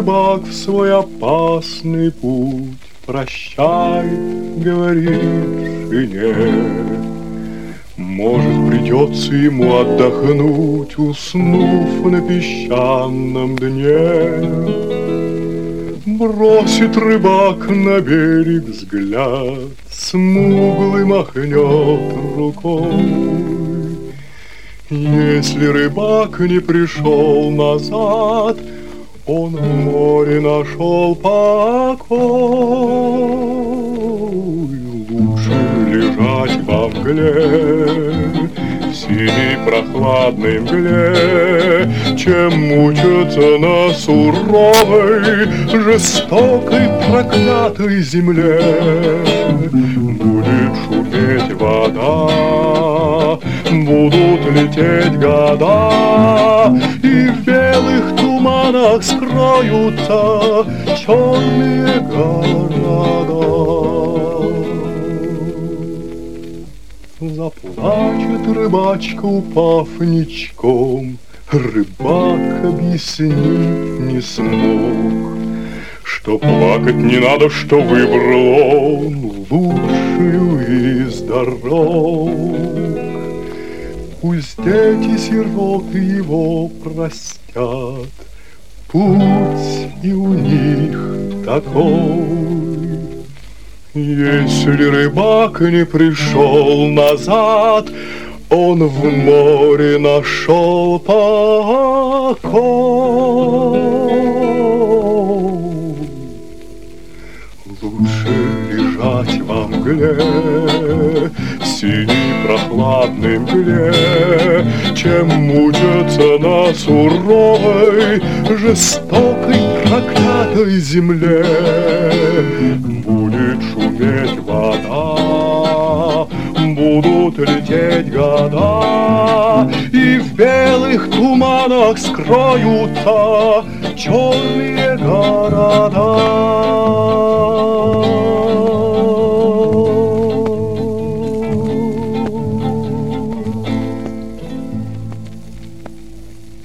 рыбак в свой опасный путь прощай, говорит жене. Может, придется ему отдохнуть, уснув на песчаном дне. Бросит рыбак на берег взгляд, смуглый махнет рукой. Если рыбак не пришел назад, он в море нашел покой. Лучше лежать во мгле, в синей прохладной мгле, чем мучиться на суровой, жестокой, проклятой земле. Будет шуметь вода, будут лететь года, и в белых туманах скроются черные города. Заплачет рыбачка, упав ничком, рыбак объяснить не смог, что плакать не надо, что выбрал он лучшую из дорог. Пусть дети сироты его простят, путь и у них такой. Если рыбак не пришел назад, он в море нашел покой. Лучше лежать во мгле, в синей прохладной мгле, чем мучиться на суровой, жестокой, проклятой земле. Будет шуметь вода, будут лететь года, и в белых туманах скроются черные города.